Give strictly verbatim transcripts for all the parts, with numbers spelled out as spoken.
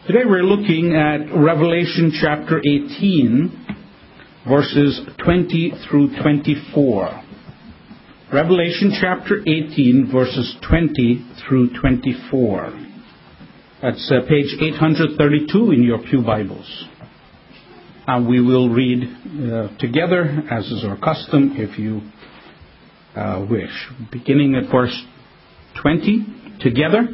Today we're looking at Revelation chapter eighteen, verses twenty through twenty-four. Revelation chapter eighteen, verses twenty through twenty-four. That's uh, page eight thirty-two in your pew Bibles. And we will read uh, together, as is our custom, if you uh, wish. Beginning at verse twenty, together.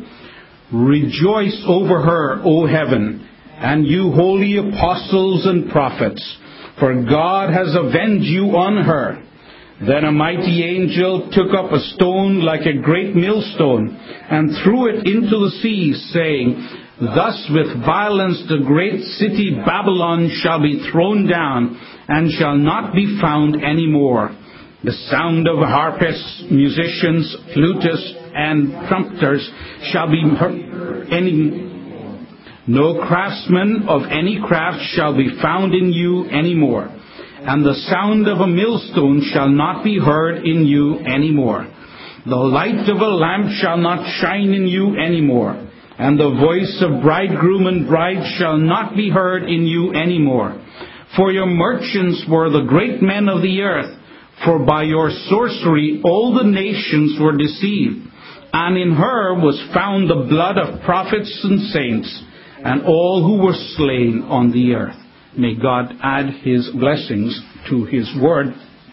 Rejoice over her, O heaven, and you holy apostles and prophets, for God has avenged you on her. Then a mighty angel took up a stone like a great millstone, and threw it into the sea, saying, Thus with violence the great city Babylon shall be thrown down, and shall not be found any more. The sound of harpists, musicians, flutists, and trumpeters shall be heard any. No craftsman of any craft shall be found in you any more, and the sound of a millstone shall not be heard in you any more. The light of a lamp shall not shine in you any more, and the voice of bridegroom and bride shall not be heard in you any more. For your merchants were the great men of the earth, for by your sorcery all the nations were deceived. And in her was found the blood of prophets and saints, and all who were slain on the earth. May God add His blessings to His word.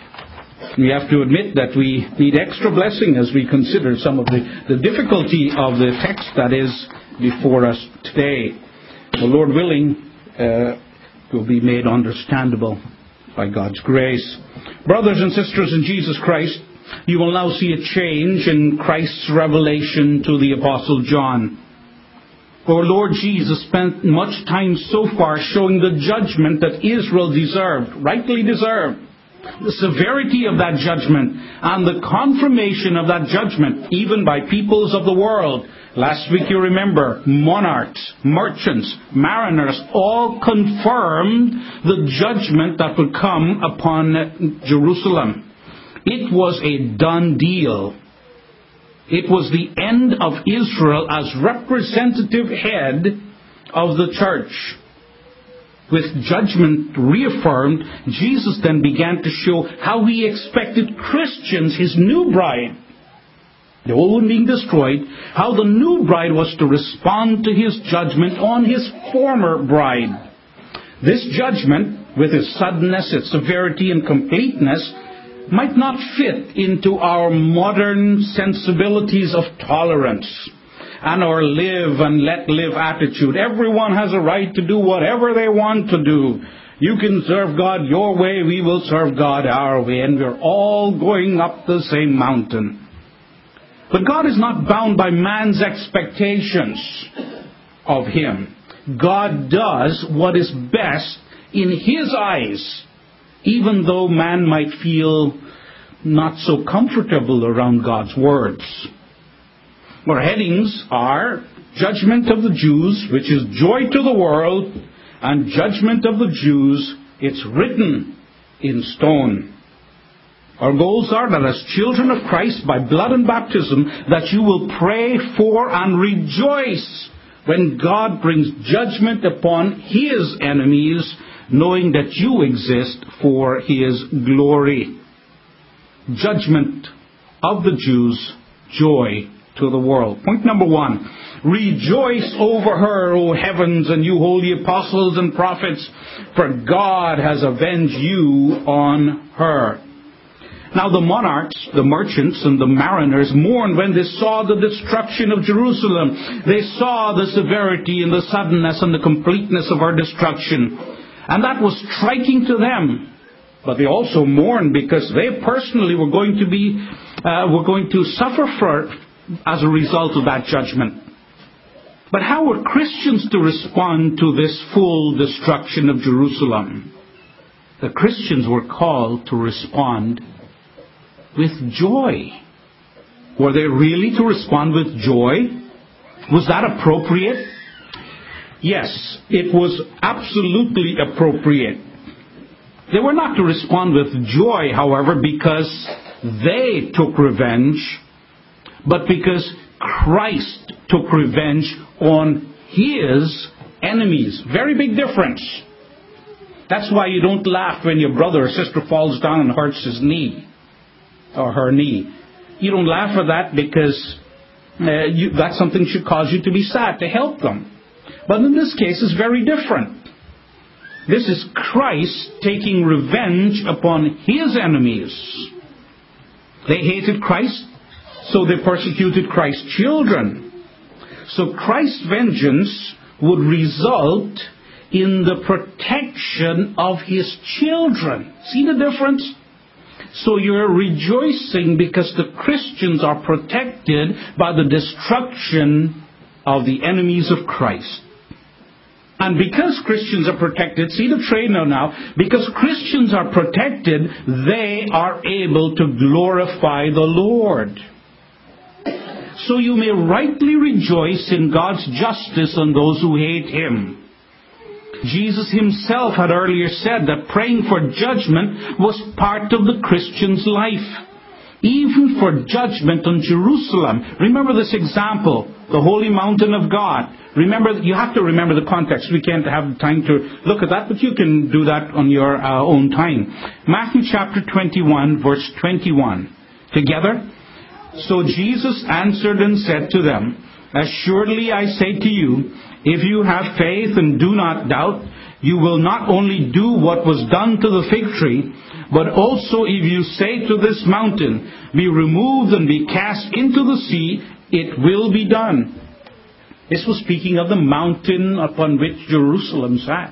We have to admit that we need extra blessing as we consider some of the, the difficulty of the text that is before us today. The Lord willing, uh, will be made understandable by God's grace. Brothers and sisters in Jesus Christ, you will now see a change in Christ's revelation to the Apostle John. Our Lord Jesus spent much time so far showing the judgment that Israel deserved, rightly deserved, the severity of that judgment, and the confirmation of that judgment, even by peoples of the world. Last week, you remember, monarchs, merchants, mariners, all confirmed the judgment that would come upon Jerusalem. It was a done deal. It was the end of Israel as representative head of the church. With judgment reaffirmed, Jesus then began to show how He expected Christians, His new bride, the old one being destroyed, how the new bride was to respond to His judgment on His former bride. This judgment, with its suddenness, its severity and completeness, might not fit into our modern sensibilities of tolerance and our live and let live attitude. Everyone has a right to do whatever they want to do. You can serve God your way, we will serve God our way, and we're all going up the same mountain. But God is not bound by man's expectations of Him. God does what is best in His eyes, even though man might feel not so comfortable around God's words. Our headings are Judgment of the Jews, which is joy to the world, and Judgment of the Jews, it's written in stone. Our goals are that as children of Christ by blood and baptism, that you will pray for and rejoice when God brings judgment upon His enemies, knowing that you exist for His glory. Judgment of the Jews, joy to the world. Point number one, rejoice over her, O heavens, and you holy apostles and prophets, for God has avenged you on her. Now the monarchs, the merchants, and the mariners mourned when they saw the destruction of Jerusalem. They saw the severity and the suddenness and the completeness of her destruction. And that was striking to them. But they also mourned because they personally were going to be, uh, were going to suffer for as a result of that judgment. But how were Christians to respond to this full destruction of Jerusalem? The Christians were called to respond with joy. Were they really to respond with joy? Was that appropriate? Yes, it was absolutely appropriate. They were not to respond with joy, however, because they took revenge, but because Christ took revenge on His enemies. Very big difference. That's why you don't laugh when your brother or sister falls down and hurts his knee or her knee. You don't laugh at that because uh, you, that's something that should cause you to be sad, to help them. But in this case, it's very different. This is Christ taking revenge upon his enemies. They hated Christ, so they persecuted Christ's children. So Christ's vengeance would result in the protection of his children. See the difference? So you're rejoicing because the Christians are protected by the destruction of the enemies of Christ. And because Christians are protected, see the trade now now, because Christians are protected, they are able to glorify the Lord. So you may rightly rejoice in God's justice on those who hate him. Jesus himself had earlier said that praying for judgment was part of the Christian's life. Even for judgment on Jerusalem. Remember this example, the holy mountain of God. Remember, you have to remember the context. We can't have time to look at that, but you can do that on your uh, own time. Matthew chapter twenty-one, verse twenty-one. Together? So Jesus answered and said to them, assuredly I say to you, if you have faith and do not doubt, you will not only do what was done to the fig tree, but also if you say to this mountain, be removed and be cast into the sea, it will be done. This was speaking of the mountain upon which Jerusalem sat.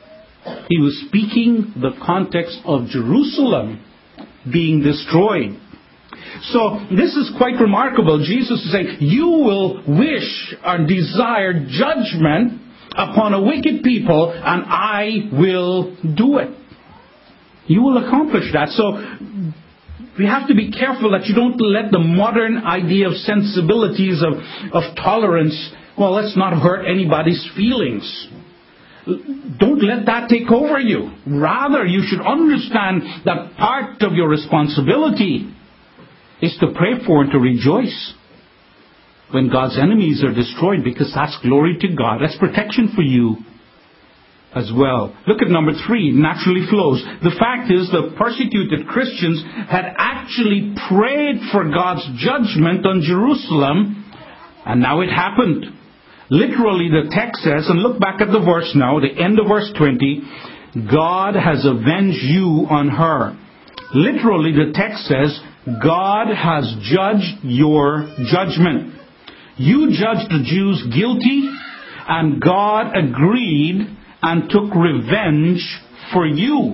He was speaking the context of Jerusalem being destroyed. So this is quite remarkable. Jesus is saying, you will wish or desire judgment upon a wicked people, and I will do it. You will accomplish that. So we have to be careful that you don't let the modern idea of sensibilities, of, of tolerance, well, let's not hurt anybody's feelings. Don't let that take over you. Rather, you should understand that part of your responsibility is to pray for and to rejoice when God's enemies are destroyed, because that's glory to God. That's protection for you as well. Look at number three, naturally flows. The fact is the persecuted Christians had actually prayed for God's judgment on Jerusalem, and now it happened. Literally the text says, and look back at the verse now, the end of verse twenty, God has avenged you on her. Literally the text says, God has judged your judgment. You judged the Jews guilty, and God agreed and took revenge for you.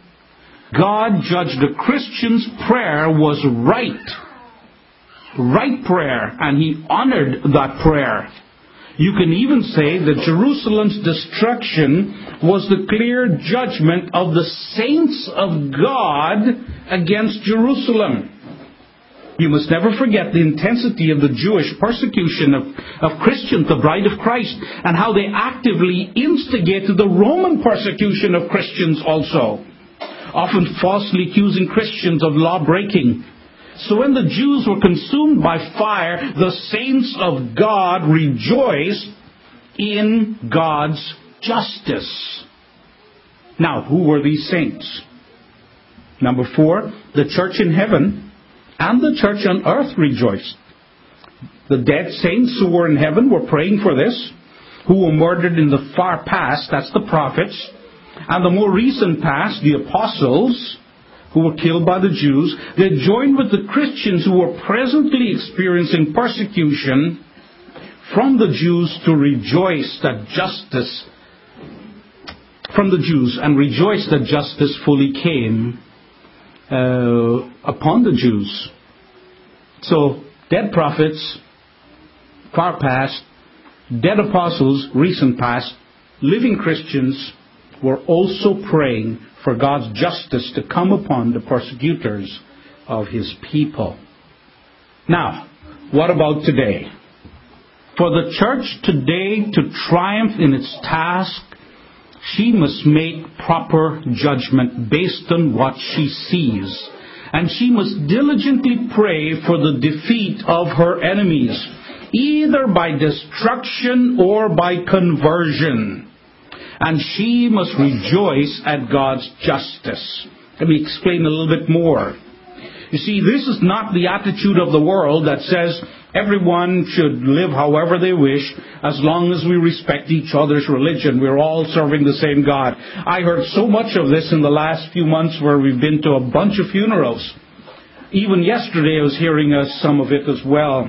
God judged the Christian's prayer was right. Right prayer, and he honored that prayer. You can even say that Jerusalem's destruction was the clear judgment of the saints of God against Jerusalem. You must never forget the intensity of the Jewish persecution of, of Christians, the bride of Christ, and how they actively instigated the Roman persecution of Christians also, often falsely accusing Christians of law-breaking. So when the Jews were consumed by fire, the saints of God rejoiced in God's justice. Now, who were these saints? Number four, the church in heaven and the church on earth rejoiced. The dead saints who were in heaven were praying for this, who were murdered in the far past, that's the prophets, and the more recent past, the apostles, who were killed by the Jews. They joined with the Christians who were presently experiencing persecution from the Jews to rejoice that justice, from the Jews, and rejoice that justice fully came uh, upon the Jews. So, dead prophets, far past, dead apostles, recent past, living Christians were also praying for God's justice to come upon the persecutors of his people. Now, what about today? For the church today to triumph in its task, she must make proper judgment based on what she sees. And she must diligently pray for the defeat of her enemies. either by destruction or by conversion. And she must rejoice at God's justice. Let me explain a little bit more. You see, this is not the attitude of the world that says everyone should live however they wish as long as we respect each other's religion. We're all serving the same God. I heard so much of this in the last few months where we've been to a bunch of funerals. Even yesterday I was hearing uh, some of it as well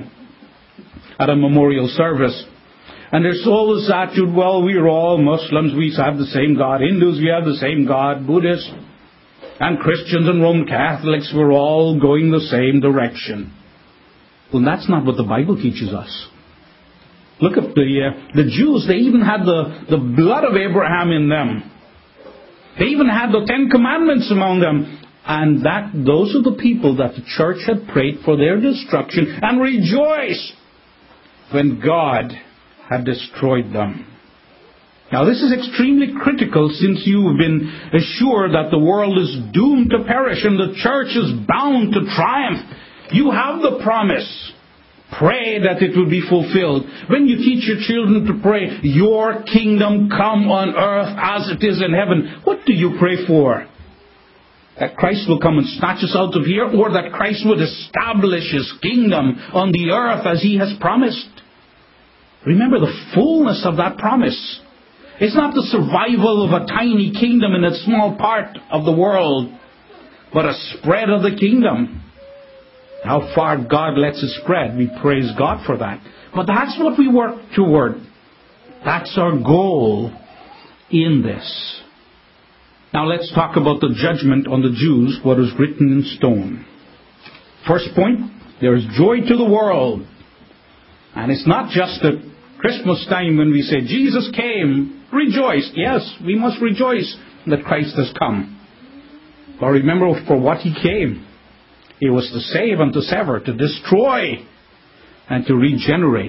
at a memorial service. And there's always that attitude, well, we're all Muslims, we have the same God. Hindus, we have the same God. Buddhists and Christians and Roman Catholics, we're all going the same direction. Well, that's not what the Bible teaches us. Look at the uh, the Jews, they even had the, the blood of Abraham in them. They even had the Ten Commandments among them. And that those are the people that the church had prayed for their destruction and rejoiced when God had destroyed them. Now this is extremely critical, since you have been assured that the world is doomed to perish and the church is bound to triumph. You have the promise. Pray that it will be fulfilled. When you teach your children to pray, your kingdom come on earth as it is in heaven, what do you pray for? That Christ will come and snatch us out of here, or that Christ would establish His kingdom on the earth as He has promised? Remember the fullness of that promise. It's not the survival of a tiny kingdom in a small part of the world, but a spread of the kingdom. How far God lets it spread, we praise God for that. But that's what we work toward. That's our goal in this. Now let's talk about the judgment on the Jews, what is written in stone. First point, there is joy to the world. And it's not just at Christmas time when we say, Jesus came, rejoice. Yes, we must rejoice that Christ has come. But remember for what He came. He was to save and to sever, to destroy and to regenerate.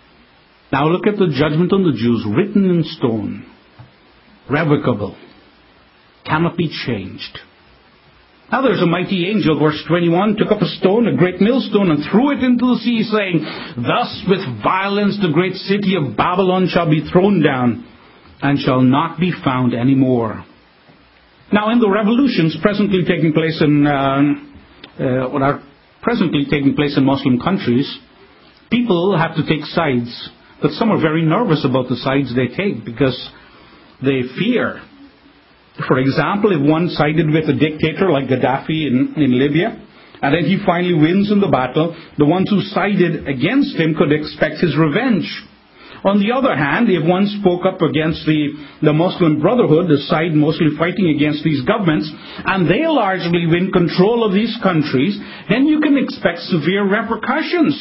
Now look at the judgment on the Jews, written in stone, revocable, cannot be changed. Now there's a mighty angel, verse twenty-one, took up a stone, a great millstone, and threw it into the sea, saying, thus with violence the great city of Babylon shall be thrown down, and shall not be found any more. Now in the revolutions presently taking place in, uh, uh, what are presently taking place in Muslim countries, people have to take sides. But some are very nervous about the sides they take, because they fear. For example, if one sided with a dictator like Gaddafi in, in Libya, and then he finally wins in the battle, the ones who sided against him could expect his revenge. On the other hand, if one spoke up against the, the Muslim Brotherhood, the side mostly fighting against these governments, and they largely win control of these countries, then you can expect severe repercussions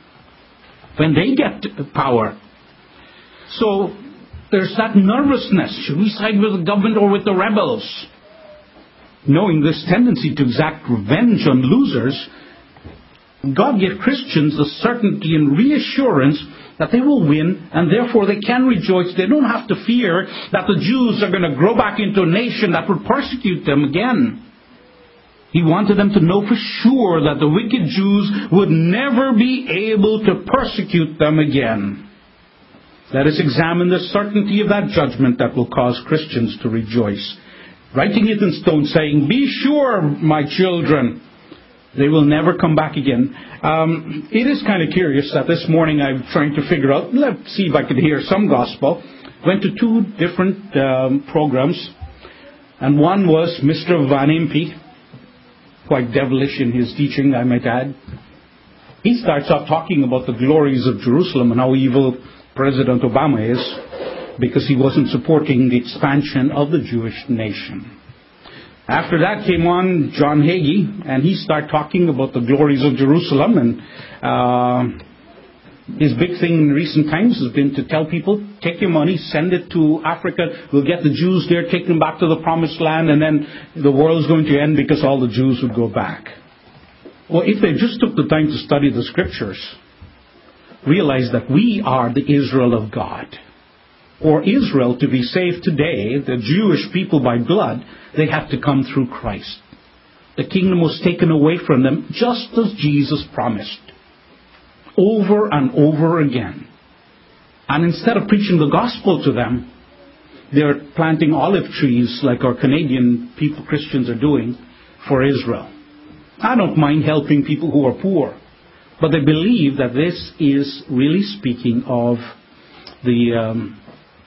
when they get power. So there's that nervousness. Should we side with the government or with the rebels? Knowing this tendency to exact revenge on losers, God gave Christians the certainty and reassurance that they will win, and therefore they can rejoice. They don't have to fear that the Jews are going to grow back into a nation that would persecute them again. He wanted them to know for sure that the wicked Jews would never be able to persecute them again. Let us examine the certainty of that judgment that will cause Christians to rejoice. Writing it in stone, saying, be sure, my children, they will never come back again. Um, it is kind of curious that this morning I'm trying to figure out, let's see if I could hear some gospel. Went to two different um, programs, and one was Mister Van Impe, quite devilish in his teaching, I might add. He starts off talking about the glories of Jerusalem and how evil President Obama is because he wasn't supporting the expansion of the Jewish nation. After that came on John Hagee, and he started talking about the glories of Jerusalem, and uh, his big thing in recent times has been to tell people, take your money, send it to Africa, we'll get the Jews there, take them back to the promised land, and then the world's going to end because all the Jews would go back. Well, if they just took the time to study the scriptures, realize that we are the Israel of God. For Israel to be saved today, the Jewish people by blood, they have to come through Christ. The kingdom was taken away from them just as Jesus promised. over and over again. And instead of preaching the gospel to them, they're planting olive trees like our Canadian people, Christians, are doing for Israel. I don't mind helping people who are poor, but they believe that this is really speaking of the um,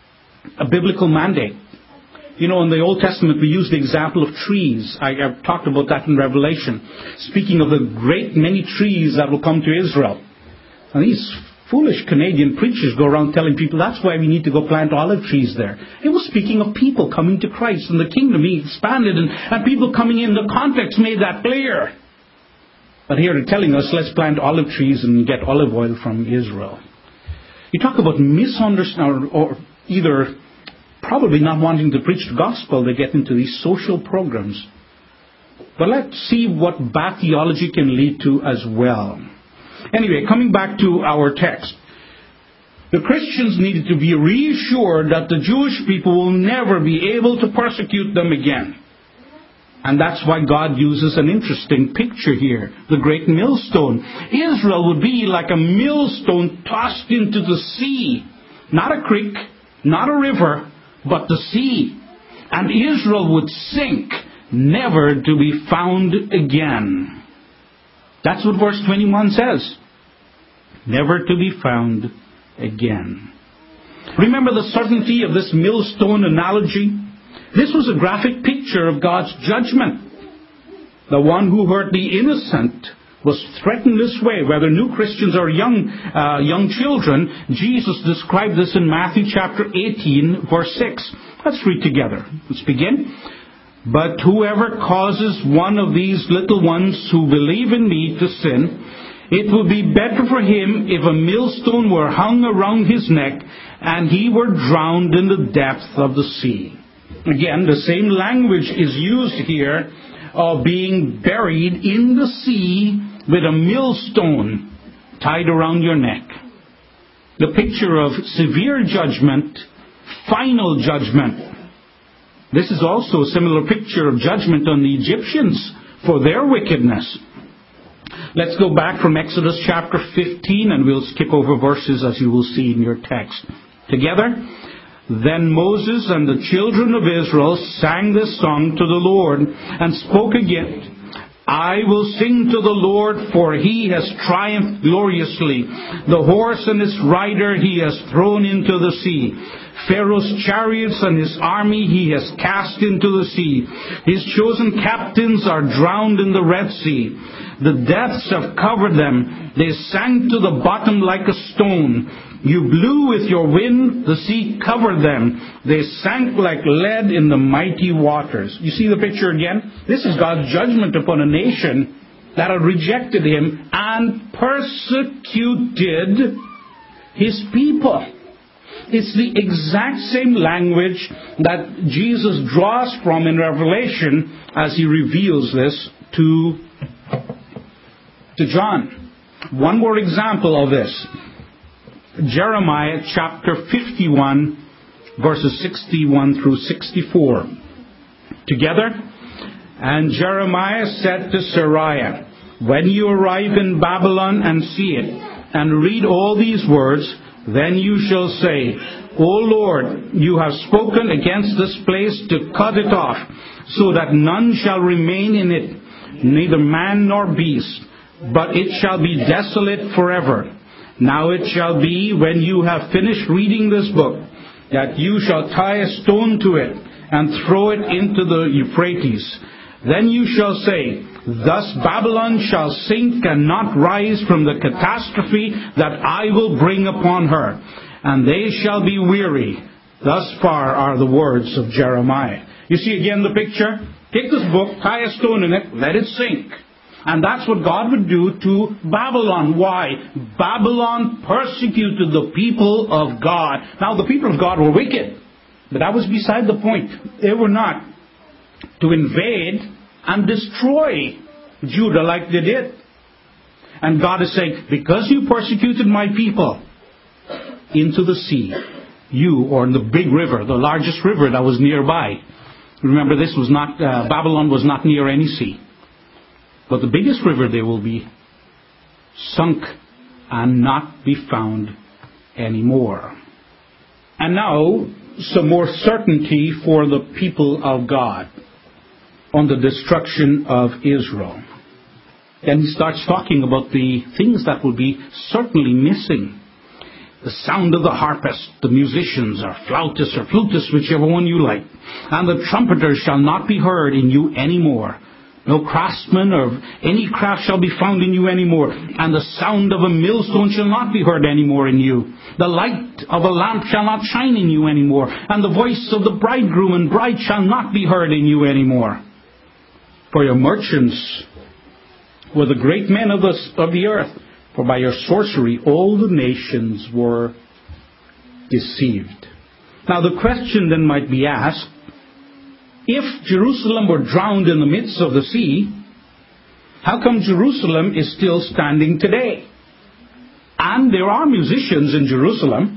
a biblical mandate. You know, in the Old Testament, we use the example of trees. I, I've talked about that in Revelation, speaking of the great many trees that will come to Israel. And these foolish Canadian preachers go around telling people that's why we need to go plant olive trees there. It was speaking of people coming to Christ and the kingdom being expanded and, and people coming in. The context made that clear. But here they're telling us, let's plant olive trees and get olive oil from Israel. You talk about misunderstanding, or either probably not wanting to preach the gospel, they get into these social programs. But let's see what bad theology can lead to as well. Anyway, coming back to our text. The Christians needed to be reassured that the Jewish people will never be able to persecute them again. And that's why God uses an interesting picture here, the great millstone. Israel would be like a millstone tossed into the sea. Not a creek, not a river, but the sea. And Israel would sink, never to be found again. That's what verse twenty-one says. Never to be found again. Remember the certainty of this millstone analogy? This was a graphic picture of God's judgment. The one who hurt the innocent was threatened this way, whether new Christians or young uh, young children. Jesus described this in Matthew chapter eighteen, verse six. Let's read together. Let's begin. But whoever causes one of these little ones who believe in me to sin, it would be better for him if a millstone were hung around his neck and he were drowned in the depth of the sea. Again, the same language is used here of being buried in the sea with a millstone tied around your neck. The picture of severe judgment, final judgment. This is also a similar picture of judgment on the Egyptians for their wickedness. Let's go back from Exodus chapter fifteen, and we'll skip over verses as you will see in your text. Together, then Moses and the children of Israel sang this song to the Lord and spoke again. I will sing to the Lord, for he has triumphed gloriously. The horse and its rider he has thrown into the sea. Pharaoh's chariots and his army he has cast into the sea. His chosen captains are drowned in the Red Sea. The depths have covered them. They sank to the bottom like a stone. You blew with your wind, the sea covered them. They sank like lead in the mighty waters. You see the picture again? This is God's judgment upon a nation that had rejected him and persecuted his people. It's the exact same language that Jesus draws from in Revelation as he reveals this to, to John. One more example of this. Jeremiah chapter fifty-one, verses sixty-one through sixty-four. Together, and Jeremiah said to Sariah, when you arrive in Babylon and see it, and read all these words, then you shall say, O Lord, you have spoken against this place to cut it off, so that none shall remain in it, neither man nor beast, but it shall be desolate forever. Now it shall be, when you have finished reading this book, that you shall tie a stone to it and throw it into the Euphrates. Then you shall say, thus Babylon shall sink and not rise from the catastrophe that I will bring upon her. And they shall be weary. Thus far are the words of Jeremiah. You see again the picture? Take this book, tie a stone in it, let it sink. And that's what God would do to Babylon. Why? Babylon persecuted the people of God. Now, the people of God were wicked, but that was beside the point. They were not to invade and destroy Judah like they did. And God is saying, because you persecuted my people, into the sea, you, or in the big river, the largest river that was nearby. Remember, this was not, uh, Babylon was not near any sea. But the biggest river, they will be sunk and not be found anymore. And now, some more certainty for the people of God on the destruction of Israel. Then he starts talking about the things that will be certainly missing. The sound of the harpist, the musicians, or flautists, or flutists, whichever one you like. And the trumpeters shall not be heard in you anymore. No craftsman or any craft shall be found in you anymore. And the sound of a millstone shall not be heard anymore in you. The light of a lamp shall not shine in you anymore. And the voice of the bridegroom and bride shall not be heard in you anymore. For your merchants were the great men of the, of the earth. For by your sorcery all the nations were deceived. Now the question then might be asked, if Jerusalem were drowned in the midst of the sea, how come Jerusalem is still standing today? And there are musicians in Jerusalem.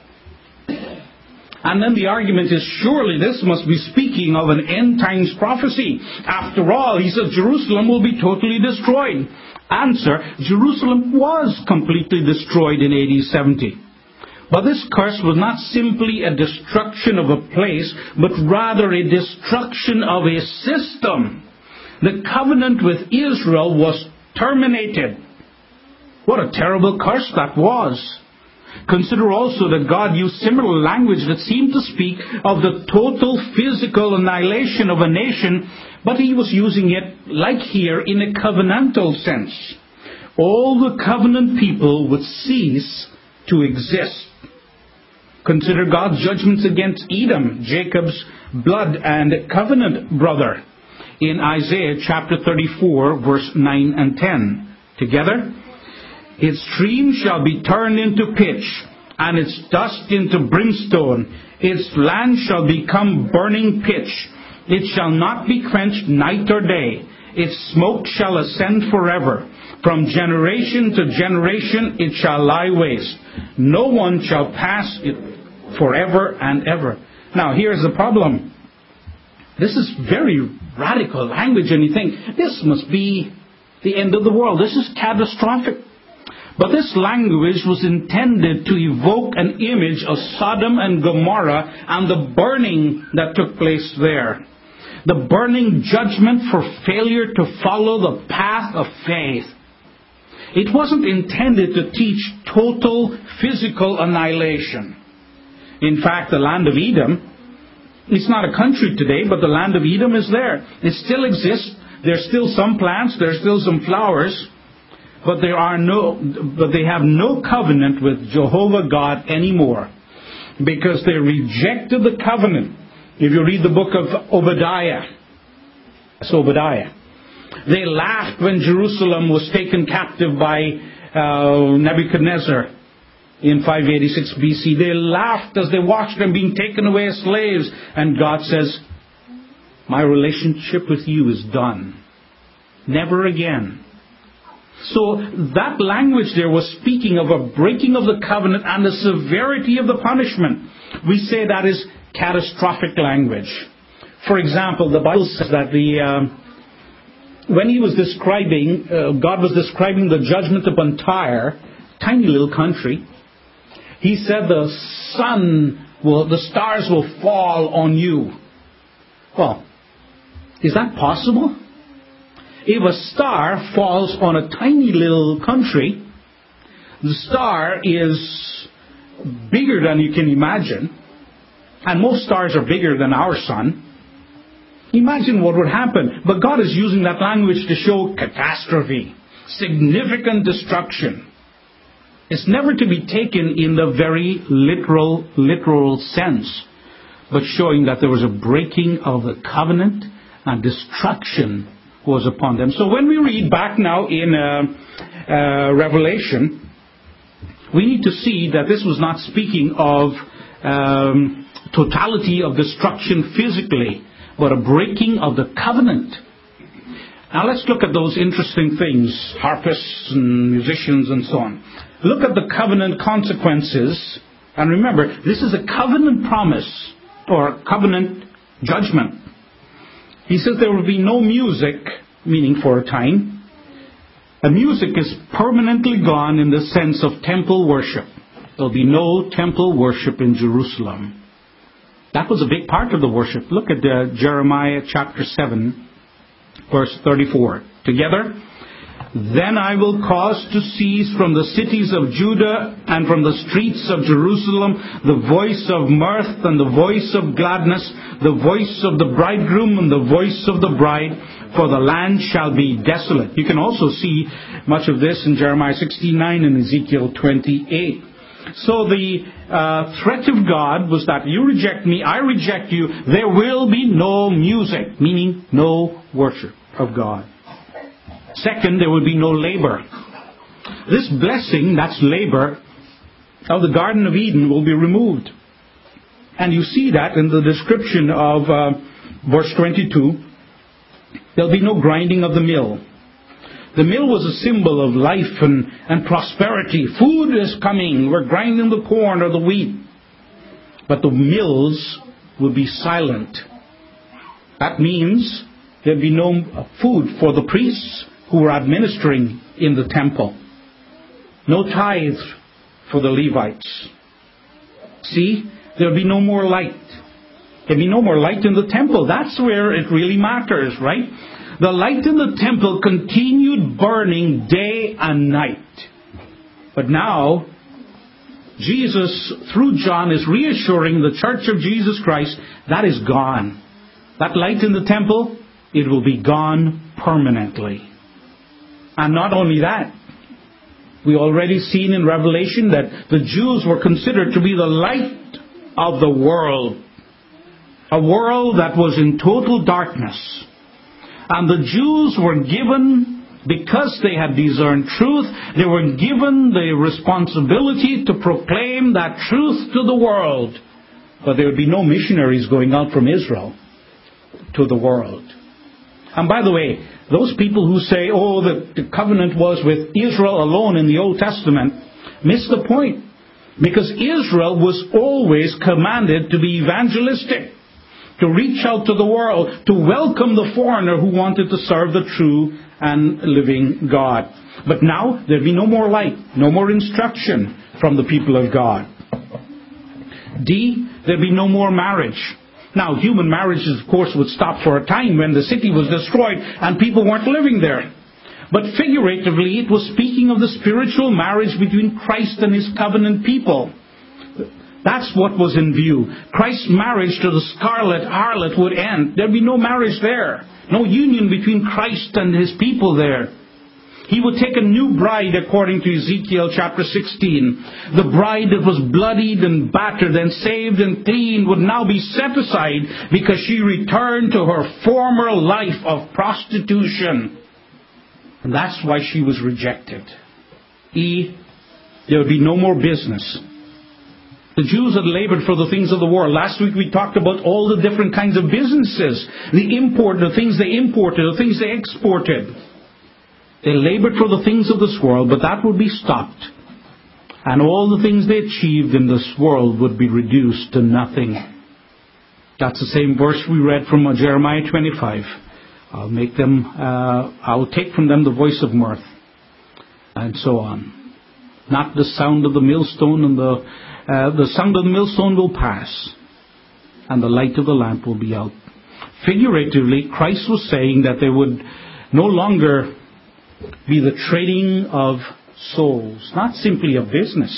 And then the argument is, surely this must be speaking of an end times prophecy. After all, he says Jerusalem will be totally destroyed. Answer, Jerusalem was completely destroyed in A D seventy. But this curse was not simply a destruction of a place, but rather a destruction of a system. The covenant with Israel was terminated. What a terrible curse that was. Consider also that God used similar language that seemed to speak of the total physical annihilation of a nation, but he was using it, like here, in a covenantal sense. All the covenant people would cease to exist. Consider God's judgments against Edom, Jacob's blood and covenant brother, in Isaiah chapter thirty-four, verse nine and ten. Together, its stream shall be turned into pitch, and its dust into brimstone. Its land shall become burning pitch. It shall not be quenched night or day. Its smoke shall ascend forever. From generation to generation it shall lie waste. No one shall pass it forever and ever. Now here's the problem. This is very radical language, and you think, this must be the end of the world. This is catastrophic. But this language was intended to evoke an image of Sodom and Gomorrah and the burning that took place there. The burning judgment for failure to follow the path of faith. It wasn't intended to teach total physical annihilation. In fact, the land of Edom, it's not a country today, but the land of Edom is there. It still exists. There's still some plants, there's still some flowers, but there are no, but they have no covenant with Jehovah God anymore, because they rejected the covenant. If you read the book of Obadiah, it's Obadiah. They laughed when Jerusalem was taken captive by uh, Nebuchadnezzar in five eighty-six B C. They laughed as they watched them being taken away as slaves. And God says, my relationship with you is done. Never again. So that language there was speaking of a breaking of the covenant and the severity of the punishment. We say that is catastrophic language. For example, the Bible says that the uh, when he was describing, uh, God was describing the judgment upon Tyre, tiny little country, he said the sun will, the stars will fall on you. Well, is that possible? If a star falls on a tiny little country, the star is bigger than you can imagine, and most stars are bigger than our sun. Imagine what would happen. But God is using that language to show catastrophe, significant destruction. It's never to be taken in the very literal, literal sense, but showing that there was a breaking of the covenant and destruction was upon them. So when we read back now in uh, uh, Revelation, we need to see that this was not speaking of um, totality of destruction physically, but a breaking of the covenant. Now let's look at those interesting things, harpists and musicians and so on. Look at the covenant consequences. And remember, this is a covenant promise or covenant judgment. He says there will be no music, meaning for a time, And music is permanently gone in the sense of temple worship. There'll be no temple worship in Jerusalem. That was a big part of the worship. Look at uh, Jeremiah chapter seven, verse thirty-four. Together, then I will cause to cease from the cities of Judah and from the streets of Jerusalem the voice of mirth and the voice of gladness, the voice of the bridegroom and the voice of the bride, for the land shall be desolate. You can also see much of this in Jeremiah sixteen nine and Ezekiel twenty-eight. So the uh, threat of God was that you reject me, I reject you, there will be no music, meaning no worship of God. Second, there will be no labor. This blessing, that's labor, of the Garden of Eden will be removed. And you see that in the description of uh, verse twenty-two. There'll be no grinding of the mill. The mill was a symbol of life and, and prosperity. Food is coming. We're grinding the corn or the wheat. But the mills will be silent. That means there'll be no food for the priests who were administering in the temple. No tithe for the Levites. See, there'll be no more light. There'll be no more light in the temple. That's where it really matters, right? The light in the temple continued burning day and night. But now, Jesus, through John, is reassuring the church of Jesus Christ that is gone. That light in the temple, it will be gone permanently. And not only that, we already seen in Revelation that the Jews were considered to be the light of the world. A world that was in total darkness. And the Jews were given, because they had discerned truth, they were given the responsibility to proclaim that truth to the world. But there would be no missionaries going out from Israel to the world. And by the way, those people who say, oh, the, the covenant was with Israel alone in the Old Testament, miss the point. Because Israel was always commanded to be evangelistic, to reach out to the world, to welcome the foreigner who wanted to serve the true and living God. But now, there'll be no more light, no more instruction from the people of God. D, there'll be no more marriage. Now, human marriages, of course, would stop for a time when the city was destroyed and people weren't living there. But figuratively, it was speaking of the spiritual marriage between Christ and His covenant people. That's what was in view. Christ's marriage to the scarlet harlot would end. There'd be no marriage there. No union between Christ and His people there. He would take a new bride according to Ezekiel chapter sixteen. The bride that was bloodied and battered and saved and clean would now be set aside because she returned to her former life of prostitution. And that's why she was rejected. E, there would be no more business. The Jews had labored for the things of the world. Last week we talked about all the different kinds of businesses. The import, the things they imported, the things they exported. They labored for the things of this world, but that would be stopped. And all the things they achieved in this world would be reduced to nothing. That's the same verse we read from Jeremiah twenty-five. I'll make them, uh, I'll take from them the voice of mirth. And so on. Not the sound of the millstone and the Uh, the sound of the millstone will pass, and the light of the lamp will be out. Figuratively, Christ was saying that there would no longer be the trading of souls, not simply a business.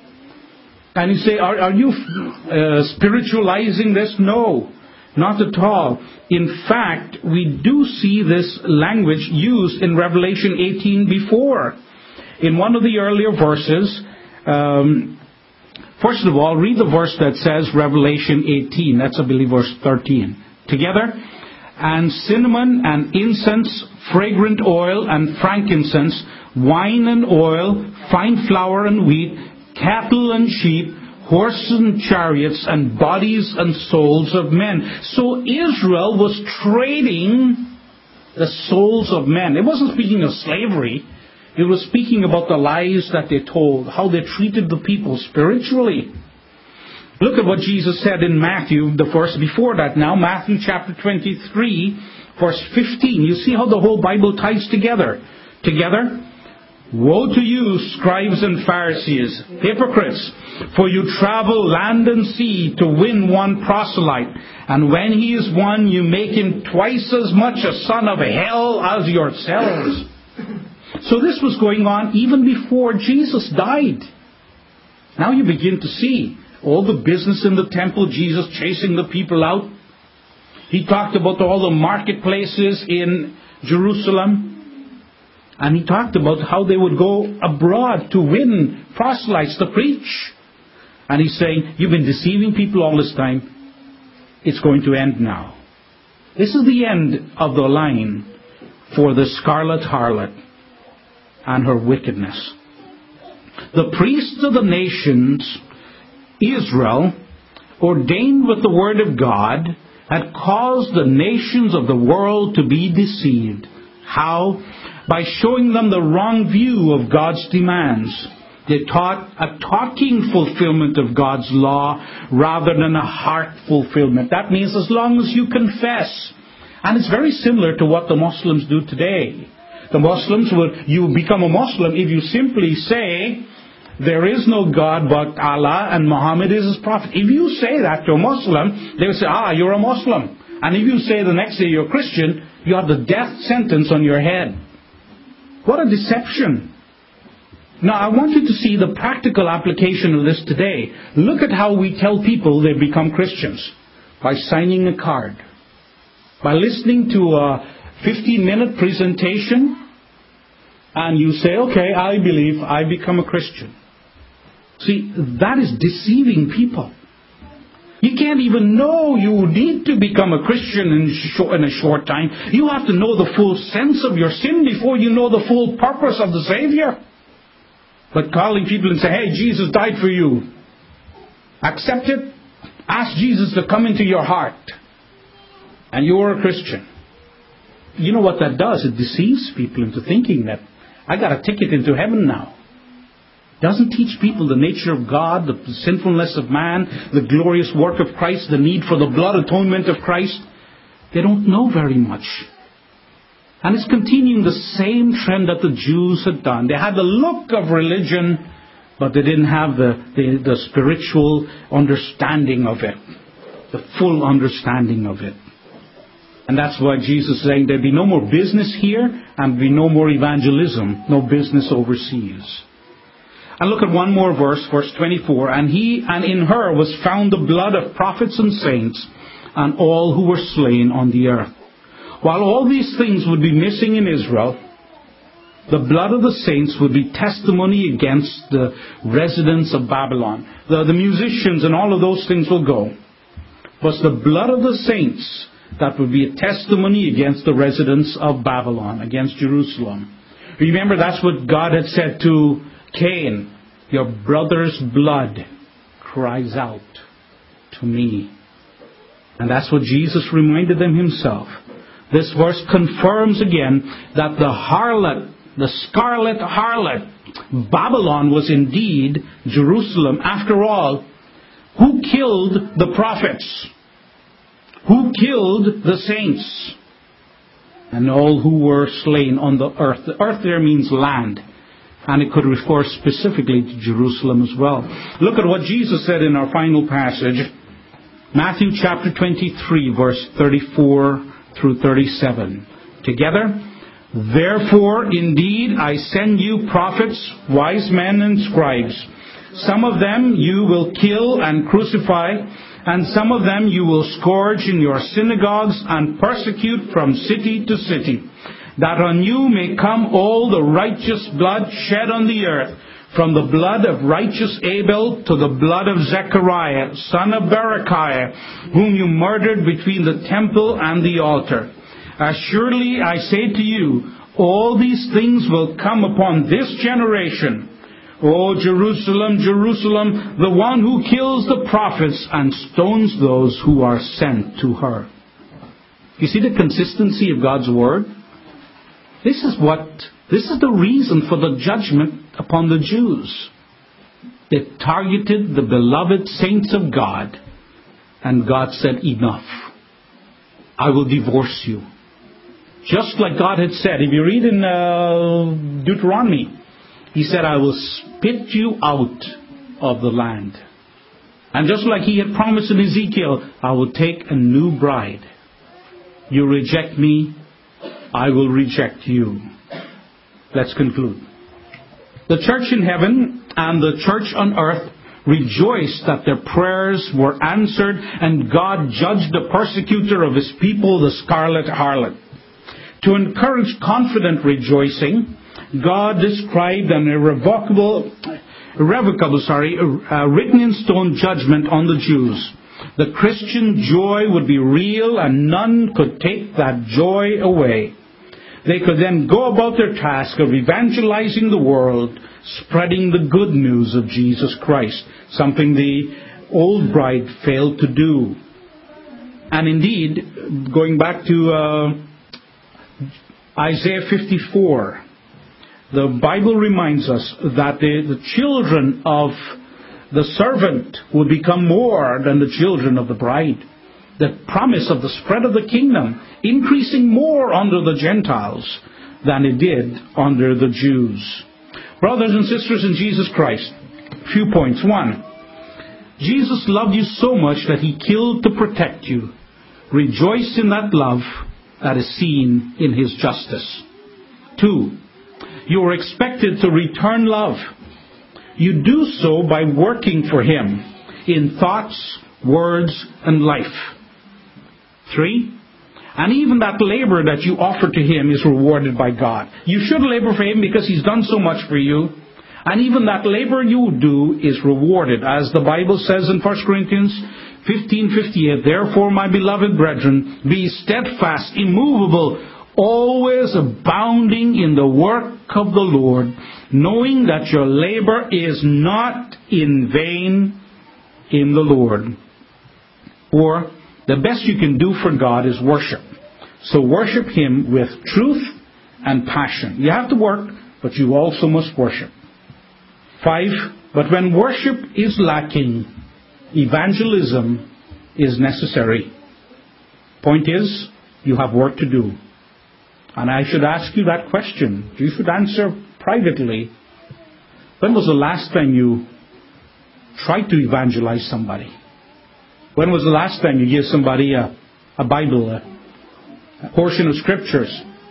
And you say, are, are you uh, spiritualizing this? No, not at all. In fact, we do see this language used in Revelation eighteen before. In one of the earlier verses, um, First of all, read the verse that says Revelation eighteen. That's, I believe, verse thirteen. Together. And cinnamon and incense, fragrant oil and frankincense, wine and oil, fine flour and wheat, cattle and sheep, horses and chariots, and bodies and souls of men. So Israel was trading the souls of men. It wasn't speaking of slavery. It was speaking about the lies that they told, how they treated the people spiritually. Look at what Jesus said in Matthew, the verse before that now, Matthew chapter twenty-three, verse fifteen. You see how the whole Bible ties together. Together, Woe to you, scribes and Pharisees, hypocrites! For you travel land and sea to win one proselyte, and when he is won, you make him twice as much a son of hell as yourselves. So this was going on even before Jesus died. Now you begin to see all the business in the temple, Jesus chasing the people out. He talked about all the marketplaces in Jerusalem. And he talked about how they would go abroad to win proselytes to preach. And he's saying, you've been deceiving people all this time. It's going to end now. This is the end of the line for the scarlet harlot and her wickedness. The priests of the nations, Israel, ordained with the word of God, had caused the nations of the world to be deceived. How? By showing them the wrong view of God's demands. They taught a talking fulfillment of God's law rather than a heart fulfillment. That means as long as you confess. And it's very similar to what the Muslims do today. The Muslims will, you become a Muslim if you simply say, there is no God but Allah and Muhammad is his prophet. If you say that to a Muslim, they will say, ah, you're a Muslim. And if you say the next day you're a Christian, you have the death sentence on your head. What a deception. Now, I want you to see the practical application of this today. Look at how we tell people they become Christians. By signing a card. By listening to a fifteen-minute presentation. And you say, okay, I believe I become a Christian. See, that is deceiving people. You can't even know you need to become a Christian in a short time. You have to know the full sense of your sin before you know the full purpose of the Savior. But calling people and say, hey, Jesus died for you. Accept it. Ask Jesus to come into your heart. And you are a Christian. You know what that does? It deceives people into thinking that I got a ticket into heaven now. Doesn't teach people the nature of God, the sinfulness of man, the glorious work of Christ, the need for the blood atonement of Christ. They don't know very much. And it's continuing the same trend that the Jews had done. They had the look of religion, but they didn't have the, the, the spiritual understanding of it. The full understanding of it. And that's why Jesus is saying there'd be no more business here and be no more evangelism, no business overseas. And look at one more verse, verse twenty-four. And he and in her was found the blood of prophets and saints and all who were slain on the earth. While all these things would be missing in Israel, the blood of the saints would be testimony against the residents of Babylon. The, the musicians and all of those things will go. But the blood of the saints, that would be a testimony against the residents of Babylon, against Jerusalem. Remember, that's what God had said to Cain. Your brother's blood cries out to me. And that's what Jesus reminded them himself. This verse confirms again that the harlot, the scarlet harlot, Babylon was indeed Jerusalem. After all, who killed the prophets? Who killed the saints? And all who were slain on the earth. The earth there means land. And it could refer specifically to Jerusalem as well. Look at what Jesus said in our final passage. Matthew chapter twenty-three, verse thirty-four through thirty-seven. Together. Therefore, indeed, I send you prophets, wise men and scribes. Some of them you will kill and crucify, and some of them you will scourge in your synagogues and persecute from city to city, that on you may come all the righteous blood shed on the earth, from the blood of righteous Abel to the blood of Zechariah, son of Berechiah, whom you murdered between the temple and the altar. Assuredly, I say to you, all these things will come upon this generation. O Jerusalem, Jerusalem, the one who kills the prophets and stones those who are sent to her. You see the consistency of God's word? This is what, this is the reason for the judgment upon the Jews. They targeted the beloved saints of God, and God said, enough. I will divorce you. Just like God had said, if you read in uh, Deuteronomy, He said, I will spit you out of the land. And just like he had promised in Ezekiel, I will take a new bride. You reject me, I will reject you. Let's conclude. The church in heaven and the church on earth rejoiced that their prayers were answered, and God judged the persecutor of his people, the scarlet harlot. To encourage confident rejoicing, God described an irrevocable, irrevocable, sorry, uh, written in stone judgment on the Jews. The Christian joy would be real, and none could take that joy away. They could then go about their task of evangelizing the world, spreading the good news of Jesus Christ, something the old bride failed to do. And indeed, going back to uh, Isaiah fifty-four, the Bible reminds us that the, the children of the servant would become more than the children of the bride. The promise of the spread of the kingdom increasing more under the Gentiles than it did under the Jews. Brothers and sisters in Jesus Christ, a few points. One, Jesus loved you so much that he killed to protect you. Rejoice in that love that is seen in his justice. Two, you are expected to return love. You do so by working for him in thoughts, words, and life. Three, and even that labor that you offer to him is rewarded by God. You should labor for him because he's done so much for you. And even that labor you do is rewarded. As the Bible says in First Corinthians fifteen fifty-eight, therefore, my beloved brethren, be steadfast, immovable, always abounding in the work of the Lord, knowing that your labor is not in vain in the Lord. Or, the best you can do for God is worship. So worship him with truth and passion. You have to work, but you also must worship. Five, but when worship is lacking, evangelism is necessary. Point is, you have work to do. And I should ask you that question. You should answer privately. When was the last time you tried to evangelize somebody? When was the last time you gave somebody a, a Bible, a, a portion of scriptures,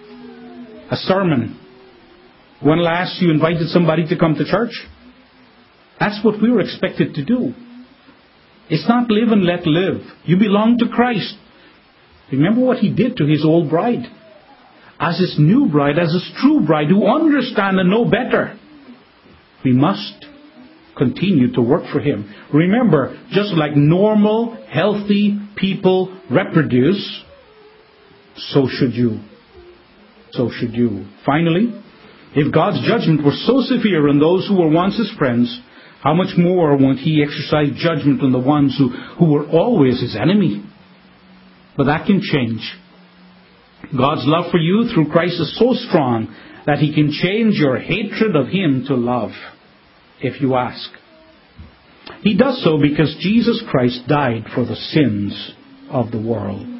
a sermon? When last you invited somebody to come to church? That's what we were expected to do. It's not live and let live. You belong to Christ. Remember what he did to his old bride. As his new bride, as his true bride, who understand and know better, we must continue to work for him. Remember, just like normal, healthy people reproduce, so should you. So should you. Finally, if God's judgment were so severe on those who were once his friends, how much more won't he exercise judgment on the ones who, who were always his enemy? But that can change. God's love for you through Christ is so strong that he can change your hatred of him to love, if you ask. He does so because Jesus Christ died for the sins of the world.